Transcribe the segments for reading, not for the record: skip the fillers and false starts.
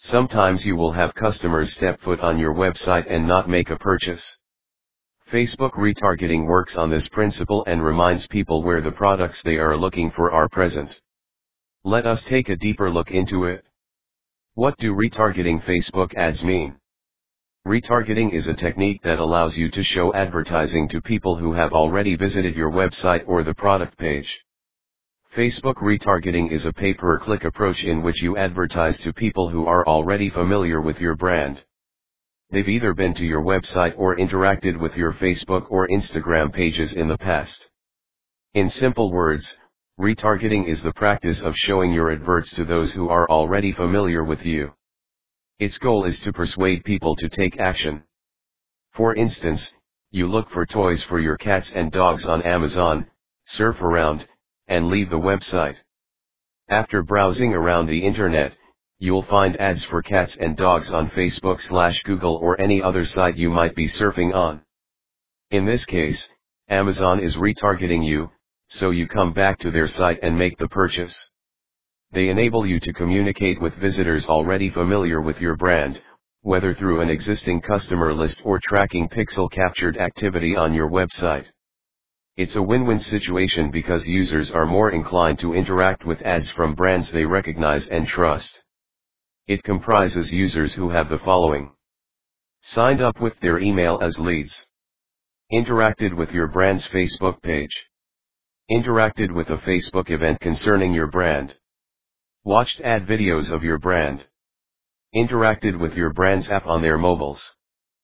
Sometimes you will have customers step foot on your website and not make a purchase. Facebook retargeting works on this principle and reminds people where the products they are looking for are present. Let us take a deeper look into it. What do retargeting Facebook ads mean? Retargeting is a technique that allows you to show advertising to people who have already visited your website or the product page. Facebook retargeting is a pay-per-click approach in which you advertise to people who are already familiar with your brand. They've either been to your website or interacted with your Facebook or Instagram pages in the past. In simple words, retargeting is the practice of showing your adverts to those who are already familiar with you. Its goal is to persuade people to take action. For instance, you look for toys for your cats and dogs on Amazon, surf around, and leave the website. After browsing around the internet, you'll find ads for cats and dogs on Facebook/Google or any other site you might be surfing on. In this case, Amazon is retargeting you, so you come back to their site and make the purchase. They enable you to communicate with visitors already familiar with your brand, whether through an existing customer list or tracking pixel-captured activity on your website. It's a win-win situation because users are more inclined to interact with ads from brands they recognize and trust. It comprises users who have the following: signed up with their email as leads, interacted with your brand's Facebook page, interacted with a Facebook event concerning your brand, watched ad videos of your brand, interacted with your brand's app on their mobiles,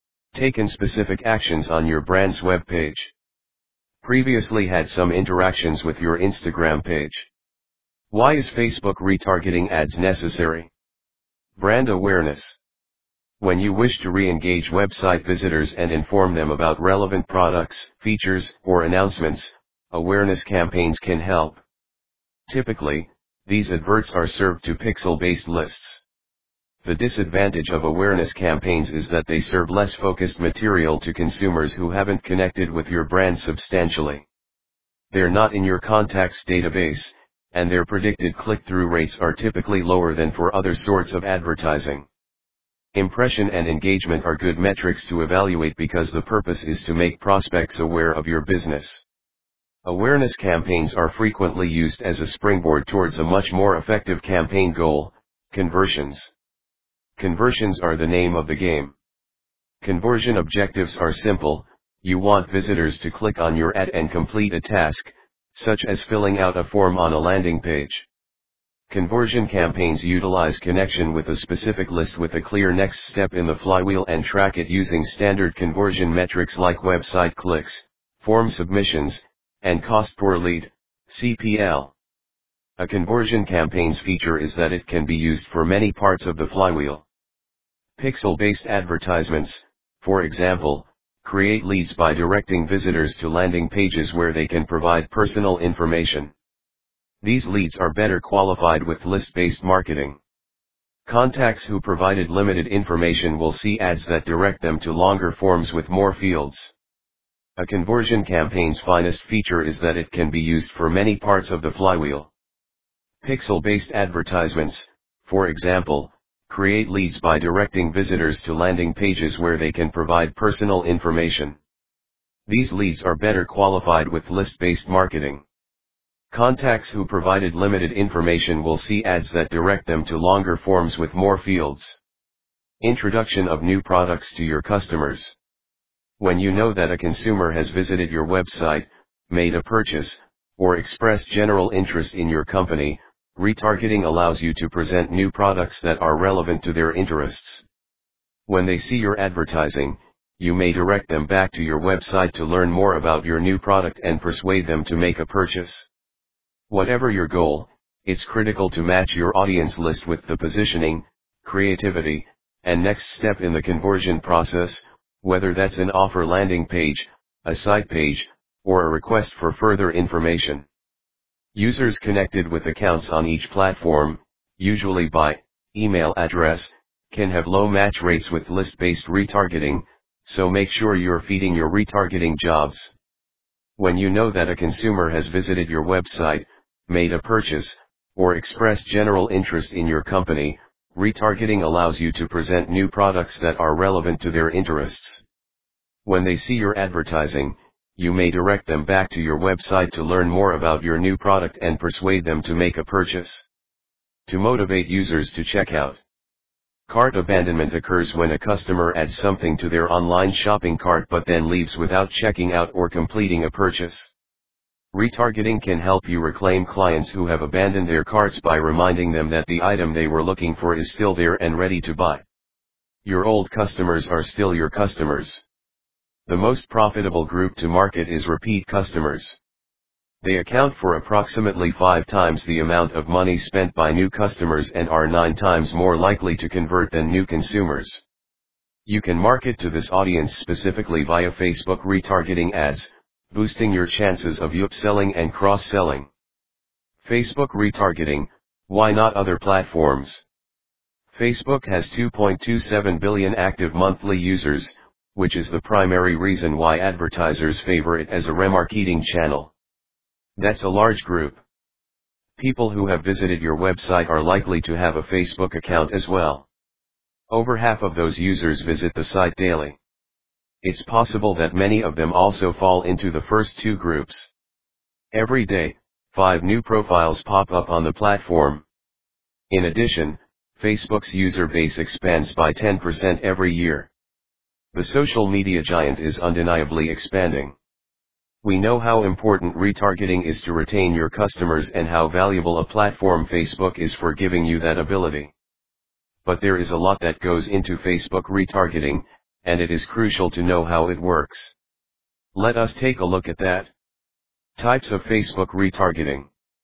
taken specific actions on your brand's web page, previously had some interactions with your Instagram page. Why is Facebook retargeting ads necessary? Brand awareness. When you wish to re-engage website visitors and inform them about relevant products, features, or announcements, awareness campaigns can help. Typically, these adverts are served to pixel-based lists. The disadvantage of awareness campaigns is that they serve less focused material to consumers who haven't connected with your brand substantially. They're not in your contacts database, and their predicted click-through rates are typically lower than for other sorts of advertising. Impression and engagement are good metrics to evaluate because the purpose is to make prospects aware of your business. Awareness campaigns are frequently used as a springboard towards a much more effective campaign goal: conversions. Conversions are the name of the game. Conversion objectives are simple: you want visitors to click on your ad and complete a task, such as filling out a form on a landing page. Conversion campaigns utilize connection with a specific list with a clear next step in the flywheel and track it using standard conversion metrics like website clicks, form submissions, and cost per lead, CPL. A conversion campaign's feature is that it can be used for many parts of the flywheel. Pixel-based advertisements, for example, create leads by directing visitors to landing pages where they can provide personal information. These leads are better qualified with list-based marketing. Contacts who provided limited information will see ads that direct them to longer forms with more fields. A conversion campaign's finest feature is that it can be used for many parts of the flywheel. Pixel-based advertisements, for example, create leads by directing visitors to landing pages where they can provide personal information. These leads are better qualified with list-based marketing. Contacts who provided limited information will see ads that direct them to longer forms with more fields. Introduction of new products to your customers. When you know that a consumer has visited your website, made a purchase, or expressed general interest in your company, retargeting allows you to present new products that are relevant to their interests. When they see your advertising, you may direct them back to your website to learn more about your new product and persuade them to make a purchase. Whatever your goal, it's critical to match your audience list with the positioning, creativity, and next step in the conversion process, whether that's an offer landing page, a site page, or a request for further information. Users connected with accounts on each platform, usually by email address, can have low match rates with list-based retargeting, so make sure you're feeding your retargeting jobs. When you know that a consumer has visited your website, made a purchase, or expressed general interest in your company, Retargeting allows you to present new products that are relevant to their interests. When they see your advertising, you may direct them back to your website to learn more about your new product and persuade them to make a purchase. To motivate users to check out. Cart abandonment occurs when a customer adds something to their online shopping cart but then leaves without checking out or completing a purchase. Retargeting can help you reclaim clients who have abandoned their carts by reminding them that the item they were looking for is still there and ready to buy. Your old customers are still your customers. The most profitable group to market is repeat customers. They account for approximately 5 times the amount of money spent by new customers and are 9 times more likely to convert than new consumers. You can market to this audience specifically via Facebook retargeting ads, boosting your chances of upselling and cross-selling. Facebook retargeting, why not other platforms? Facebook has 2.27 billion active monthly users, which is the primary reason why advertisers favor it as a remarketing channel. That's a large group. People who have visited your website are likely to have a Facebook account as well. Over half of those users visit the site daily. It's possible that many of them also fall into the first two groups. Every day, 5 new profiles pop up on the platform. In addition, Facebook's user base expands by 10% every year. The social media giant is undeniably expanding. We know how important retargeting is to retain your customers and how valuable a platform Facebook is for giving you that ability. But there is a lot that goes into Facebook retargeting, and it is crucial to know how it works. Let us take a look at that. Types of Facebook retargeting.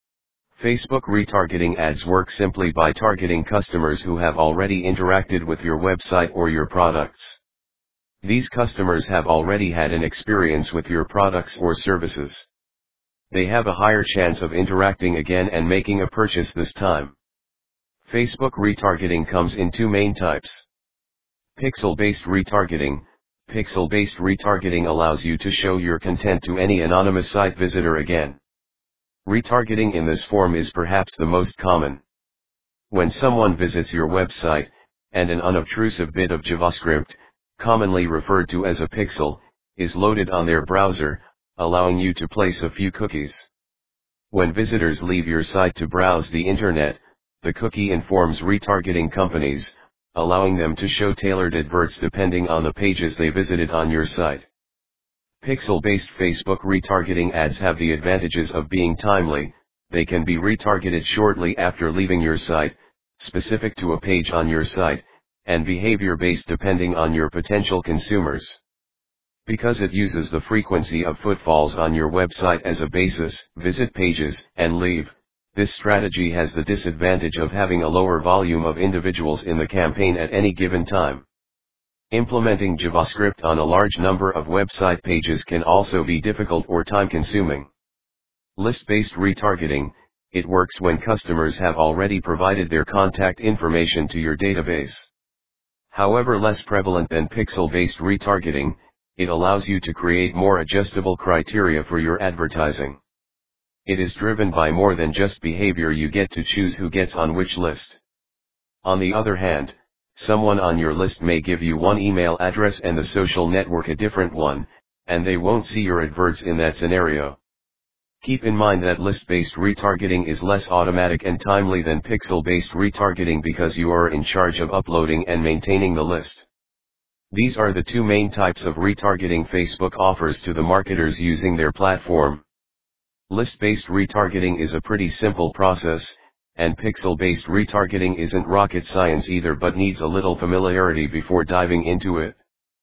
Facebook retargeting ads work simply by targeting customers who have already interacted with your website or your products. These customers have already had an experience with your products or services. They have a higher chance of interacting again and making a purchase this time. Facebook retargeting comes in 2 main types. Pixel-based retargeting. Pixel-based retargeting allows you to show your content to any anonymous site visitor again. Retargeting in this form is perhaps the most common. When someone visits your website, and an unobtrusive bit of JavaScript, commonly referred to as a pixel, is loaded on their browser, allowing you to place a few cookies. When visitors leave your site to browse the internet, the cookie informs retargeting companies, allowing them to show tailored adverts depending on the pages they visited on your site. Pixel-based Facebook retargeting ads have the advantages of being timely. They can be retargeted shortly after leaving your site, specific to a page on your site, and behavior-based depending on your potential consumers. Because it uses the frequency of footfalls on your website as a basis, visit pages, and leave, this strategy has the disadvantage of having a lower volume of individuals in the campaign at any given time. Implementing JavaScript on a large number of website pages can also be difficult or time-consuming. List-based retargeting, it works when customers have already provided their contact information to your database. However, less prevalent than pixel-based retargeting, it allows you to create more adjustable criteria for your advertising. It is driven by more than just behavior. You get to choose who gets on which list. On the other hand, someone on your list may give you one email address and the social network a different one, and they won't see your adverts in that scenario. Keep in mind that list-based retargeting is less automatic and timely than pixel-based retargeting because you are in charge of uploading and maintaining the list. These are the 2 main types of retargeting Facebook offers to the marketers using their platform. List-based retargeting is a pretty simple process, and pixel-based retargeting isn't rocket science either but needs a little familiarity before diving into it.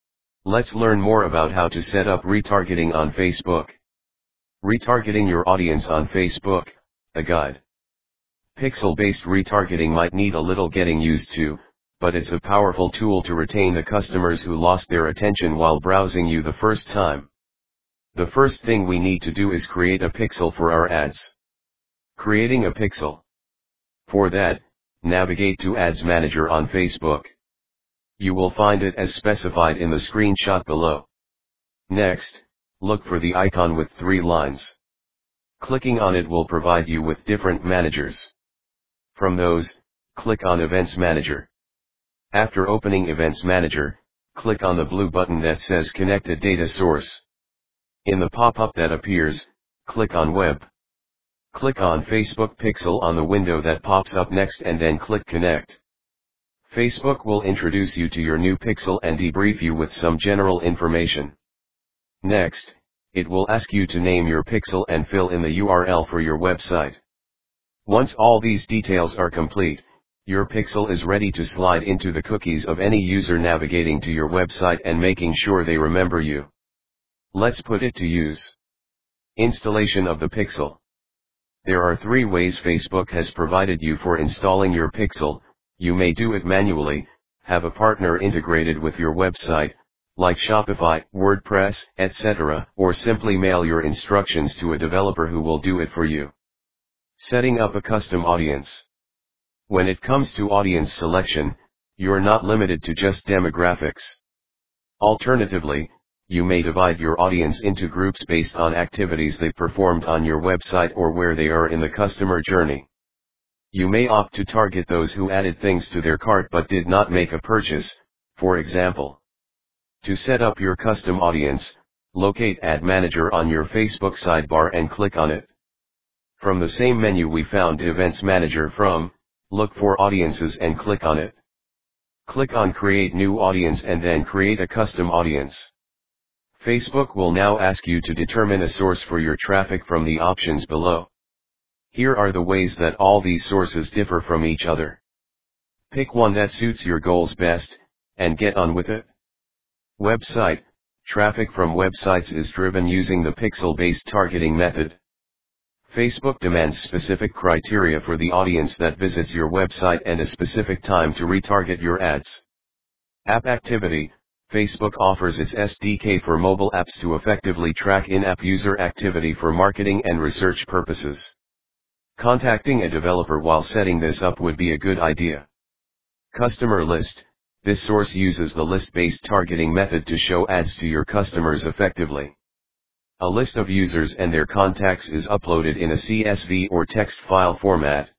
Let's learn more about how to set up retargeting on Facebook. Retargeting your audience on Facebook, a guide. Pixel-based retargeting might need a little getting used to, but it's a powerful tool to retain the customers who lost their attention while browsing you the first time. The first thing we need to do is create a pixel for our ads. Creating a pixel. For that, navigate to Ads Manager on Facebook. You will find it as specified in the screenshot below. Next, look for the icon with 3 lines. Clicking on it will provide you with different managers. From those, click on Events Manager. After opening Events Manager, click on the blue button that says Connect a Data Source. In the pop-up that appears, click on Web. Click on Facebook Pixel on the window that pops up next and then click Connect. Facebook will introduce you to your new Pixel and debrief you with some general information. Next, it will ask you to name your Pixel and fill in the URL for your website. Once all these details are complete, your Pixel is ready to slide into the cookies of any user navigating to your website and making sure they remember you. Let's put it to use. Installation of the Pixel. There are 3 ways Facebook has provided you for installing your Pixel. You may do it manually, have a partner integrated with your website, like Shopify, WordPress, etc., or simply mail your instructions to a developer who will do it for you. Setting up a custom audience. When it comes to audience selection, you're not limited to just demographics. Alternatively, you may divide your audience into groups based on activities they performed on your website or where they are in the customer journey. You may opt to target those who added things to their cart but did not make a purchase, for example. To set up your custom audience, locate Ad Manager on your Facebook sidebar and click on it. From the same menu we found Events Manager from, look for Audiences and click on it. Click on Create New Audience and then create a custom audience. Facebook will now ask you to determine a source for your traffic from the options below. Here are the ways that all these sources differ from each other. Pick one that suits your goals best, and get on with it. Website. Traffic from websites is driven using the pixel-based targeting method. Facebook demands specific criteria for the audience that visits your website and a specific time to retarget your ads. App activity. Facebook offers its SDK for mobile apps to effectively track in-app user activity for marketing and research purposes. Contacting a developer while setting this up would be a good idea. Customer list. This source uses the list-based targeting method to show ads to your customers effectively. A list of users and their contacts is uploaded in a CSV or text file format.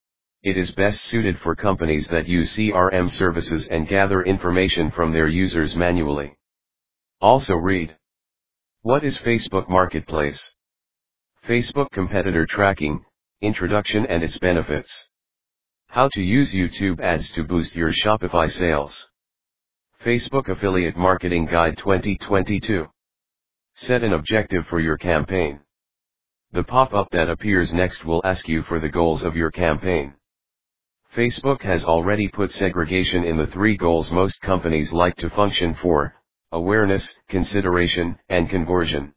It is best suited for companies that use CRM services and gather information from their users manually. Also read. What is Facebook Marketplace? Facebook competitor tracking, introduction and its benefits. How to use YouTube ads to boost your Shopify sales. Facebook Affiliate Marketing Guide 2022. Set an objective for your campaign. The pop-up that appears next will ask you for the goals of your campaign. Facebook has already put segregation in the 3 goals most companies like to function for: awareness, consideration, and conversion.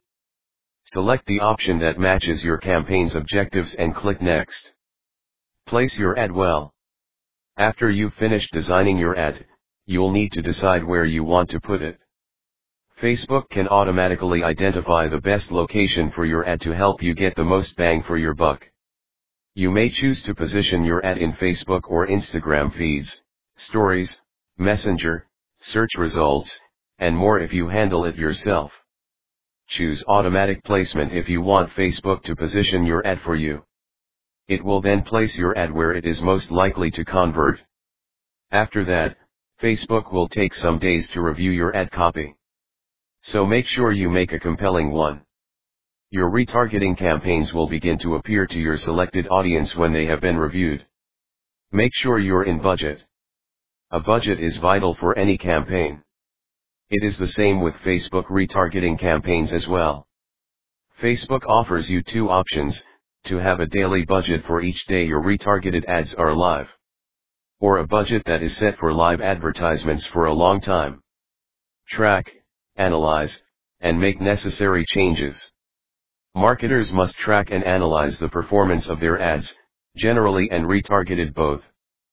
Select the option that matches your campaign's objectives and click Next. Place your ad well. After you've finished designing your ad, you'll need to decide where you want to put it. Facebook can automatically identify the best location for your ad to help you get the most bang for your buck. You may choose to position your ad in Facebook or Instagram feeds, stories, Messenger, search results, and more if you handle it yourself. Choose automatic placement if you want Facebook to position your ad for you. It will then place your ad where it is most likely to convert. After that, Facebook will take some days to review your ad copy. So make sure you make a compelling one. Your retargeting campaigns will begin to appear to your selected audience when they have been reviewed. Make sure you're in budget. A budget is vital for any campaign. It is the same with Facebook retargeting campaigns as well. Facebook offers you 2 options: to have a daily budget for each day your retargeted ads are live, or a budget that is set for live advertisements for a long time. Track, analyze, and make necessary changes. Marketers must track and analyze the performance of their ads, generally and retargeted both.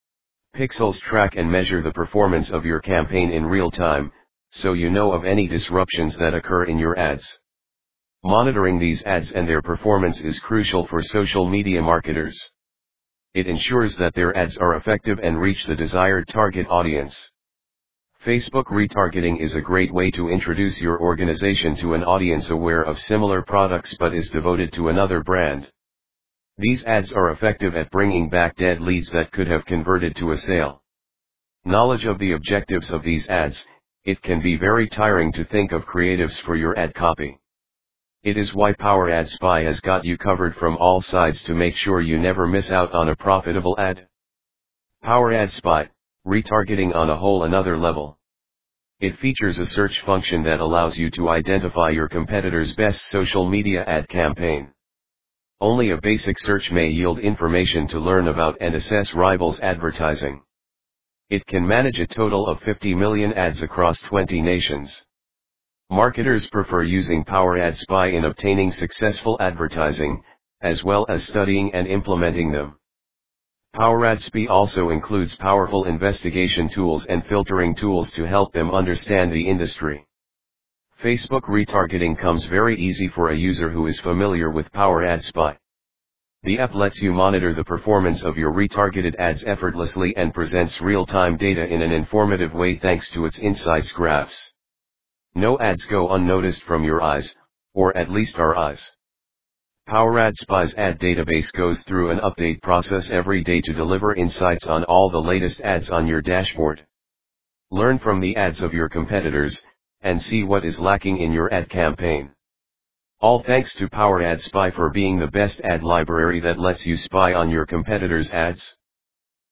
Pixels track and measure the performance of your campaign in real time, so you know of any disruptions that occur in your ads. Monitoring these ads and their performance is crucial for social media marketers. It ensures that their ads are effective and reach the desired target audience. Facebook retargeting is a great way to introduce your organization to an audience aware of similar products but is devoted to another brand. These ads are effective at bringing back dead leads that could have converted to a sale. Knowledge of the objectives of these ads, it can be very tiring to think of creatives for your ad copy. It is why Power Ad Spy has got you covered from all sides to make sure you never miss out on a profitable ad. Power Ad Spy, retargeting on a whole another level. It features a search function that allows you to identify your competitor's best social media ad campaign. Only a basic search may yield information to learn about and assess rivals' advertising. It can manage a total of 50 million ads across 20 nations. Marketers prefer using Power Ad Spy in obtaining successful advertising, as well as studying and implementing them. Power Ad Spy also includes powerful investigation tools and filtering tools to help them understand the industry. Facebook retargeting comes very easy for a user who is familiar with Power Ad Spy. The app lets you monitor the performance of your retargeted ads effortlessly and presents real-time data in an informative way thanks to its insights graphs. No ads go unnoticed from your eyes, or at least our eyes. Power Ad Spy's ad database goes through an update process every day to deliver insights on all the latest ads on your dashboard. Learn from the ads of your competitors, and see what is lacking in your ad campaign. All thanks to Power Ad Spy for being the best ad library that lets you spy on your competitors' ads.